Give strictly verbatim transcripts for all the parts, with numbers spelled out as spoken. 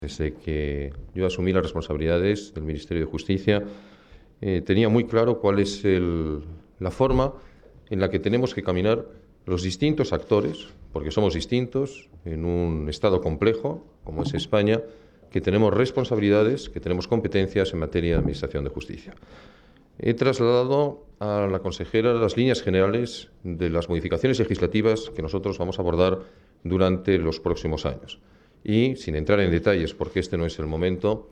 Desde que yo asumí las responsabilidades del Ministerio de Justicia, eh, tenía muy claro cuál es el, la forma en la que tenemos que caminar los distintos actores, porque somos distintos en un Estado complejo, como es España, que tenemos responsabilidades, que tenemos competencias en materia de administración de justicia. He trasladado a la consejera las líneas generales de las modificaciones legislativas que nosotros vamos a abordar durante los próximos años. Y, sin entrar en detalles, porque este no es el momento,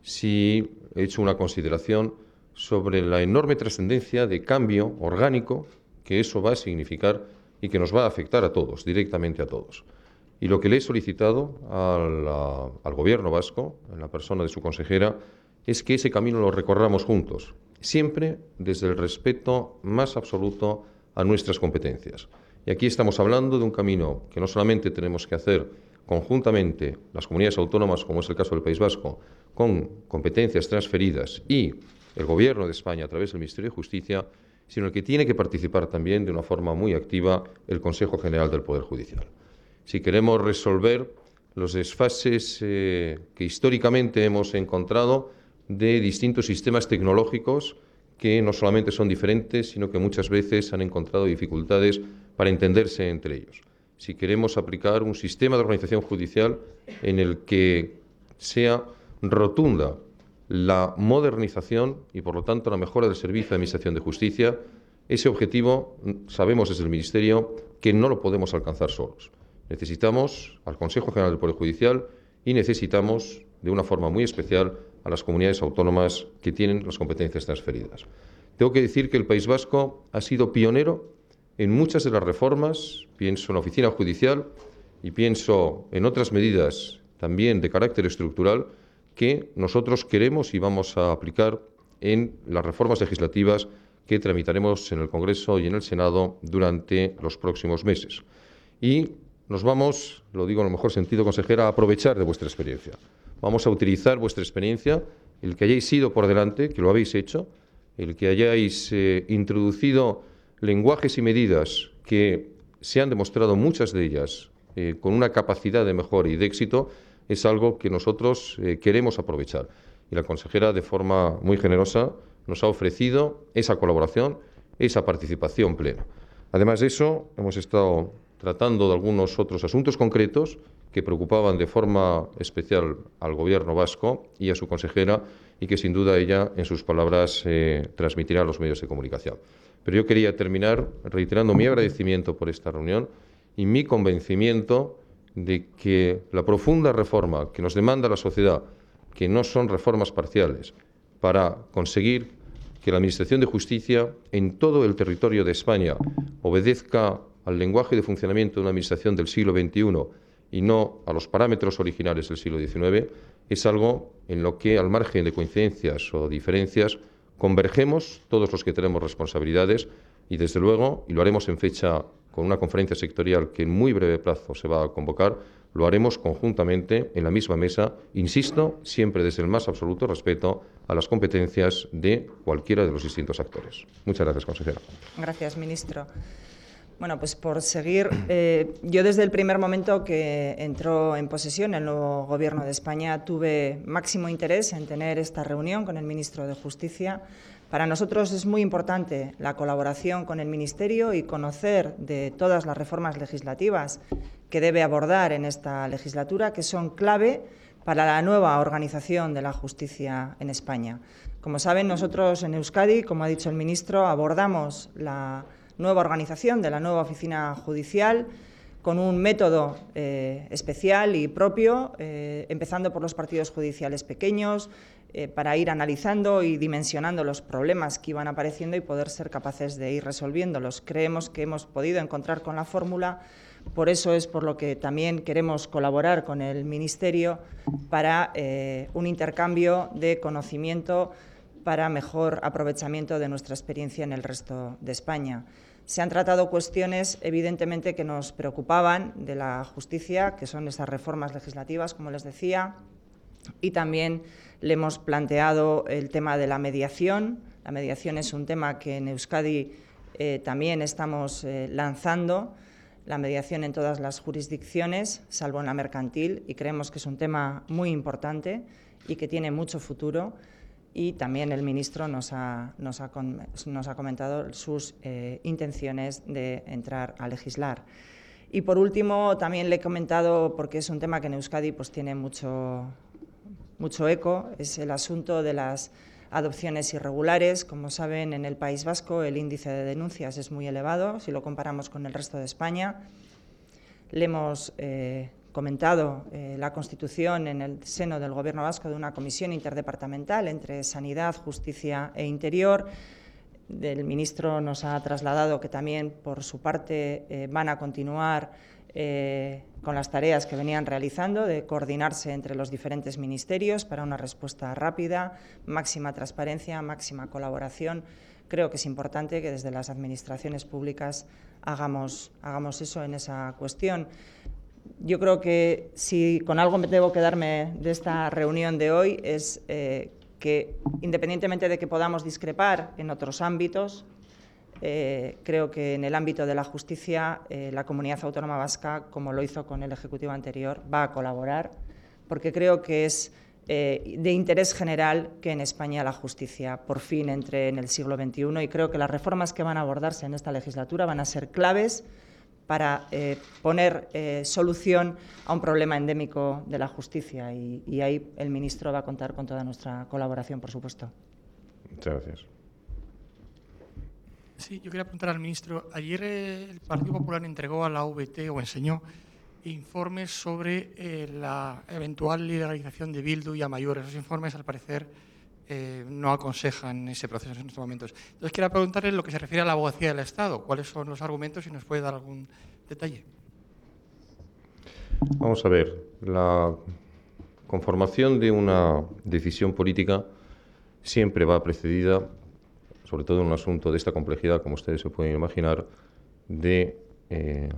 sí he hecho una consideración sobre la enorme trascendencia de cambio orgánico que eso va a significar y que nos va a afectar a todos, directamente a todos. Y lo que le he solicitado al, a, al Gobierno vasco, en la persona de su consejera, es que ese camino lo recorramos juntos, siempre desde el respeto más absoluto a nuestras competencias. Y aquí estamos hablando de un camino que no solamente tenemos que hacer conjuntamente las comunidades autónomas, como es el caso del País Vasco, con competencias transferidas y el Gobierno de España a través del Ministerio de Justicia, sino el que tiene que participar también de una forma muy activa el Consejo General del Poder Judicial. Si queremos resolver los desfases eh, que históricamente hemos encontrado de distintos sistemas tecnológicos que no solamente son diferentes, sino que muchas veces han encontrado dificultades para entenderse entre ellos. Si queremos aplicar un sistema de organización judicial en el que sea rotunda la modernización y, por lo tanto, la mejora del servicio de administración de justicia, ese objetivo sabemos desde el Ministerio que no lo podemos alcanzar solos. Necesitamos al Consejo General del Poder Judicial y necesitamos, de una forma muy especial, a las comunidades autónomas que tienen las competencias transferidas. Tengo que decir que el País Vasco ha sido pionero en muchas de las reformas, pienso en la oficina judicial y pienso en otras medidas también de carácter estructural que nosotros queremos y vamos a aplicar en las reformas legislativas que tramitaremos en el Congreso y en el Senado durante los próximos meses. Y nos vamos, lo digo en el mejor sentido, consejera, a aprovechar de vuestra experiencia. Vamos a utilizar vuestra experiencia, el que hayáis ido por delante, que lo habéis hecho, el que hayáis eh, introducido lenguajes y medidas que se han demostrado, muchas de ellas, eh, con una capacidad de mejora y de éxito, es algo que nosotros eh, queremos aprovechar. Y la consejera, de forma muy generosa, nos ha ofrecido esa colaboración, esa participación plena. Además de eso, hemos estado tratando de algunos otros asuntos concretos que preocupaban de forma especial al Gobierno vasco y a su consejera y que, sin duda, ella, en sus palabras, eh, transmitirá a los medios de comunicación. Pero yo quería terminar reiterando mi agradecimiento por esta reunión y mi convencimiento de que la profunda reforma que nos demanda la sociedad, que no son reformas parciales, para conseguir que la Administración de Justicia en todo el territorio de España obedezca al lenguaje de funcionamiento de una Administración del siglo veintiuno y no a los parámetros originales del siglo diecinueve, es algo en lo que, al margen de coincidencias o diferencias, convergemos todos los que tenemos responsabilidades y, desde luego, y lo haremos en fecha con una conferencia sectorial que en muy breve plazo se va a convocar, lo haremos conjuntamente en la misma mesa, insisto, siempre desde el más absoluto respeto a las competencias de cualquiera de los distintos actores. Muchas gracias, consejera. Gracias, ministro. Bueno, pues por seguir, eh, yo desde el primer momento que entró en posesión el nuevo Gobierno de España tuve máximo interés en tener esta reunión con el ministro de Justicia. Para nosotros es muy importante la colaboración con el Ministerio y conocer de todas las reformas legislativas que debe abordar en esta legislatura, que son clave para la nueva organización de la justicia en España. Como saben, nosotros en Euskadi, como ha dicho el ministro, abordamos la nueva organización de la nueva oficina judicial con un método eh, especial y propio, eh, empezando por los partidos judiciales pequeños, eh, para ir analizando y dimensionando los problemas que iban apareciendo y poder ser capaces de ir resolviéndolos. Creemos que hemos podido encontrar con la fórmula, por eso es por lo que también queremos colaborar con el Ministerio para eh, un intercambio de conocimiento para mejor aprovechamiento de nuestra experiencia en el resto de España. Se han tratado cuestiones, evidentemente, que nos preocupaban de la justicia, que son esas reformas legislativas, como les decía, y también le hemos planteado el tema de la mediación. La mediación es un tema que en Euskadi eh, también estamos eh, lanzando. la mediación en todas las jurisdicciones, salvo en la mercantil, y creemos que es un tema muy importante y que tiene mucho futuro. Y también el ministro nos ha, nos ha, nos ha comentado sus eh, intenciones de entrar a legislar. Y por último, también le he comentado, porque es un tema que en Euskadi pues, tiene mucho, mucho eco, es el asunto de las adopciones irregulares. Como saben, en el País Vasco el índice de denuncias es muy elevado, si lo comparamos con el resto de España. Le hemos eh, comentado eh, la constitución en el seno del Gobierno vasco de una comisión interdepartamental entre Sanidad, Justicia e Interior. El ministro nos ha trasladado que también, por su parte, eh, van a continuar eh, con las tareas que venían realizando, de coordinarse entre los diferentes ministerios para una respuesta rápida, máxima transparencia, máxima colaboración. Creo que es importante que desde las administraciones públicas hagamos, hagamos eso en esa cuestión. Yo creo que si con algo me debo quedarme de esta reunión de hoy es eh, que, independientemente de que podamos discrepar en otros ámbitos, eh, creo que en el ámbito de la justicia eh, la Comunidad Autónoma Vasca, como lo hizo con el Ejecutivo anterior, va a colaborar, porque creo que es eh, de interés general que en España la justicia por fin entre en el siglo veintiuno, y creo que las reformas que van a abordarse en esta legislatura van a ser claves para eh, poner eh, solución a un problema endémico de la justicia, y, y ahí el ministro va a contar con toda nuestra colaboración, por supuesto. Muchas gracias. Sí, yo quería preguntar al ministro. Ayer eh, el Partido Popular entregó a la U V T o enseñó informes sobre eh, la eventual legalización de Bildu y Amaiur. Esos informes, al parecer, eh, no aconsejan ese proceso en estos momentos. Entonces, quería preguntarle lo que se refiere a la abogacía del Estado. ¿Cuáles son los argumentos? Si nos puede dar algún detalle. Vamos a ver. La conformación de una decisión política siempre va precedida, sobre todo en un asunto de esta complejidad, como ustedes se pueden imaginar, de eh,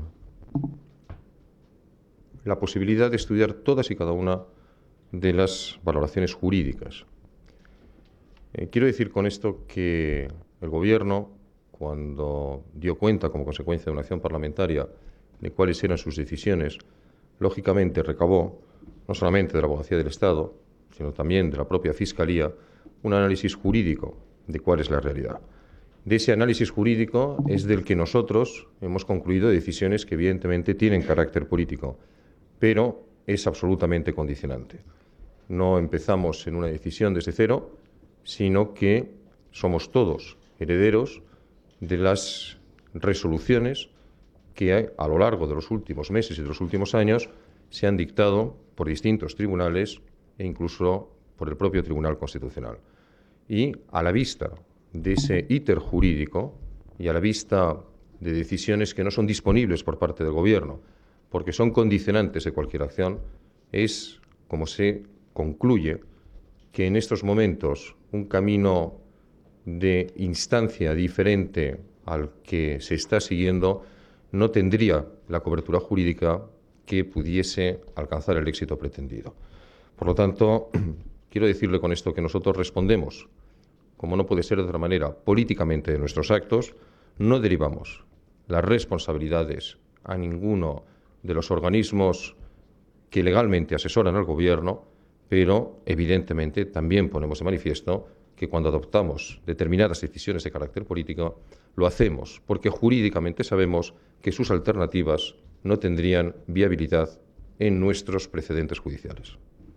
la posibilidad de estudiar todas y cada una de las valoraciones jurídicas. Eh, quiero decir con esto que el Gobierno, cuando dio cuenta, como consecuencia de una acción parlamentaria, de cuáles eran sus decisiones, lógicamente recabó, no solamente de la Abogacía del Estado, sino también de la propia Fiscalía, un análisis jurídico de cuál es la realidad. De ese análisis jurídico es del que nosotros hemos concluido decisiones que evidentemente tienen carácter político, pero es absolutamente condicionante. No empezamos en una decisión desde cero, sino que somos todos herederos de las resoluciones que a lo largo de los últimos meses y de los últimos años se han dictado por distintos tribunales e incluso por el propio Tribunal Constitucional. Y a la vista de ese íter jurídico y a la vista de decisiones que no son disponibles por parte del Gobierno, porque son condicionantes de cualquier acción, es como se concluye que en estos momentos un camino de instancia diferente al que se está siguiendo no tendría la cobertura jurídica que pudiese alcanzar el éxito pretendido. Por lo tanto, quiero decirle con esto que nosotros respondemos, como no puede ser de otra manera, políticamente de nuestros actos, no derivamos las responsabilidades a ninguno de los organismos que legalmente asesoran al Gobierno, pero evidentemente también ponemos de manifiesto que cuando adoptamos determinadas decisiones de carácter político, lo hacemos porque jurídicamente sabemos que sus alternativas no tendrían viabilidad en nuestros precedentes judiciales.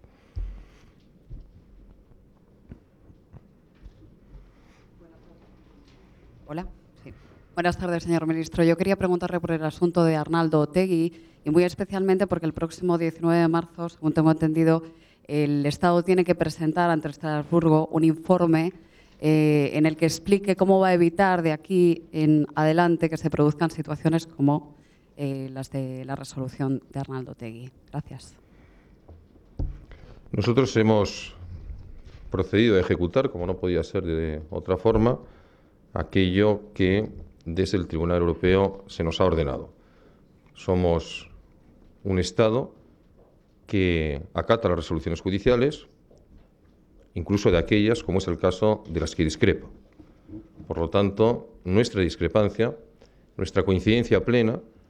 Hola. Sí. Buenas tardes, señor ministro. Yo quería preguntarle por el asunto de Arnaldo Otegi y muy especialmente porque el próximo diecinueve de marzo, según tengo entendido, el Estado tiene que presentar ante Estrasburgo un informe eh, en el que explique cómo va a evitar de aquí en adelante que se produzcan situaciones como eh, las de la resolución de Arnaldo Otegi. Gracias. Nosotros hemos procedido a ejecutar, como no podía ser de otra forma, aquello que desde el Tribunal Europeo se nos ha ordenado. Somos un Estado que acata las resoluciones judiciales, incluso de aquellas, como es el caso de las que discrepa. Por lo tanto, nuestra discrepancia, nuestra coincidencia plena,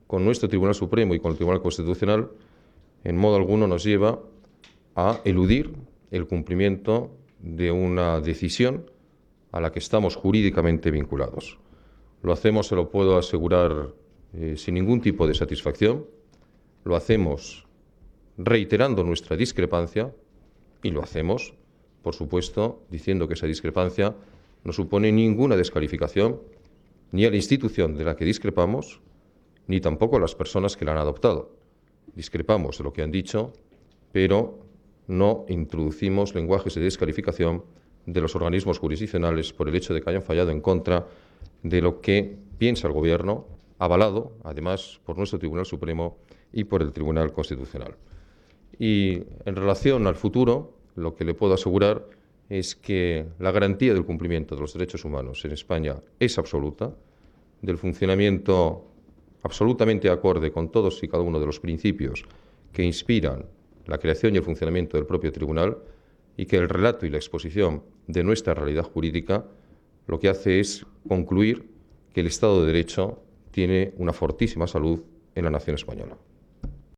con nuestro Tribunal Supremo y con el Tribunal Constitucional en modo alguno nos lleva a eludir el cumplimiento de una decisión a la que estamos jurídicamente vinculados. Lo hacemos, se lo puedo asegurar, eh, sin ningún tipo de satisfacción. Lo hacemos reiterando nuestra discrepancia y lo hacemos, por supuesto, diciendo que esa discrepancia no supone ninguna descalificación ni a la institución de la que discrepamos, ni tampoco a las personas que la han adoptado. Discrepamos de lo que han dicho, pero no introducimos lenguajes de descalificación de los organismos jurisdiccionales por el hecho de que hayan fallado en contra de lo que piensa el Gobierno, avalado, además, por nuestro Tribunal Supremo y por el Tribunal Constitucional. Y en relación al futuro, lo que le puedo asegurar es que la garantía del cumplimiento de los derechos humanos en España es absoluta, del funcionamiento absolutamente acorde con todos y cada uno de los principios que inspiran la creación y el funcionamiento del propio tribunal, y que el relato y la exposición de nuestra realidad jurídica lo que hace es concluir que el Estado de Derecho tiene una fortísima salud en la nación española.